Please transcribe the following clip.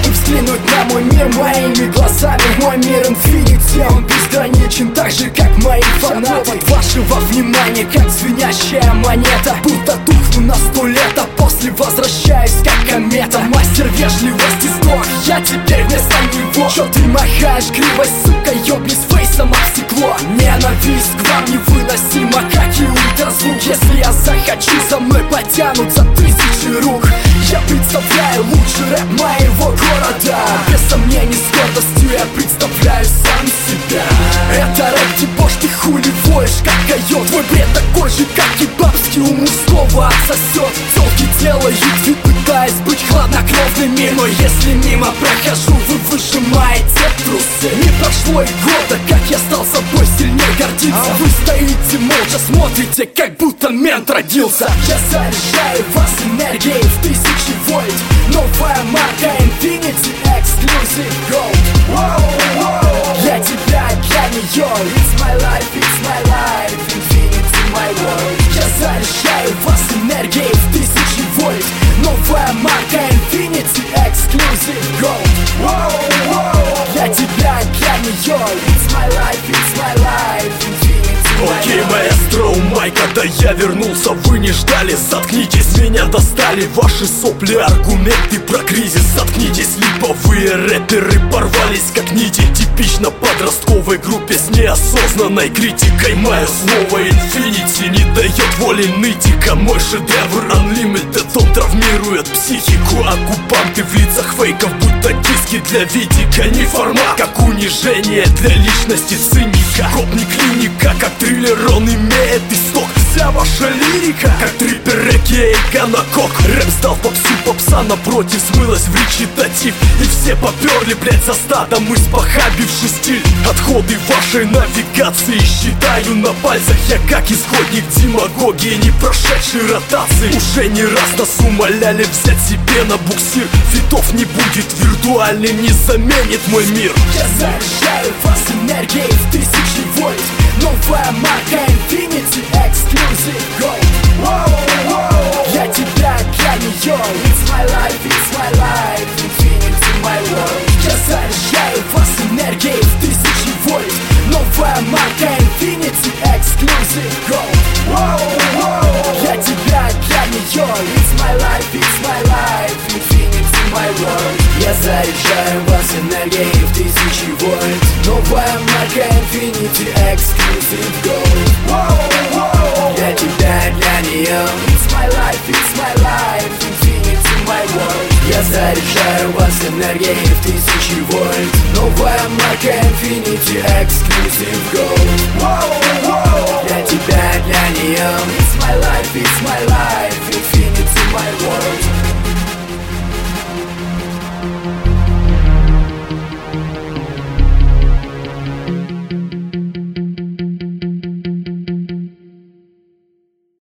чтобы взглянуть на мой мир моими глазами. Мой мир Infinity, он безграничен, так же как мои фанаты. От вашего внимания, как звенящая монета, будто тухну на 100 лет, а после возвращаюсь как комета. Мастер вежливости сдох, я теперь вместо него. Чё ты махаешь кривой, сука, ёбнись фейсом об стекло. Ненависть к вам невыносима, как и ультразвук. Если я захочу, за мной потянутся тысячи рук. Я представляю лучший рэп моего города. Без сомнений, с гордостью я представляю сам себя. Это рэп дебош, ты хули воешь, как койот. Твой бред такой же, как и бабский у мужского отсосет. Тёлки делают вид, пытаясь быть хладнокровными, но если мимо прохожу, вы выжимаете трусы. Не прошло и года, как я стал собой сильнее гордиться. Вы стоите молча, смотрите, как будто мент родился. Я заряжаю вас энергией в 1000 вольт. Новая марка Infinity Exclusive Gold. Я тебя для нее. It's my life, it's my life. Infinity my world. Я заряжаю вас энергией в 1000 вольт. Новая марка Infinity Exclusive Gold. Я тебя для нее. It's my life, it's my life. Окей, маэстро, май, когда я вернулся, вы не ждали. Заткнитесь, меня достали ваши сопли, аргументы про кризис. Заткнитесь, либо вы рэперы порвались как нити. Типично подростковой группе с неосознанной критикой. Мое слово Infinity не дает воли нытика. Мой шедевр Unlimited, он травмирует психику. Оккупанты в лицах фейков, будто диски для видика. Не формат, как унижение для личности циника. Коп не клиника, как триллер, он имеет исток. Вся ваша лирика, как триппер, регги и ганакок. Рэп сдал попсу, попса напротив смылась в речитатив. И все поперли, блять, за стадом, испохабивший стиль. Отходы вашей навигации считаю на пальцах. Я как исходник демагогии, не прошедший ротации. Уже не раз нас умоляли взять себе на буксир. Фитов не будет, виртуальный не заменит мой мир. Я заряжаю вас энергией в 1000 вольт. Новая марка Infinity Exclusive Gold. Я тебя для нее. It's my life, it's my life. Infinity my world. Я заряжаю вас энергией в 1000 вольт. Новая марка Infinity Exclusive Gold. Я тебя для нее. It's my life, it's my life. Infinity my world. Я заряжаю вас энергией в 1000 вольт. Новая марка Infinity Exclusive Gold. Я тебя для нее. It's my life, it's my life. Infinity my world. Я заряжаю вас энергией в 1000 вольт. Новая марка Infinity Exclusive Gold. Я тебя для нее. It's my life, it's my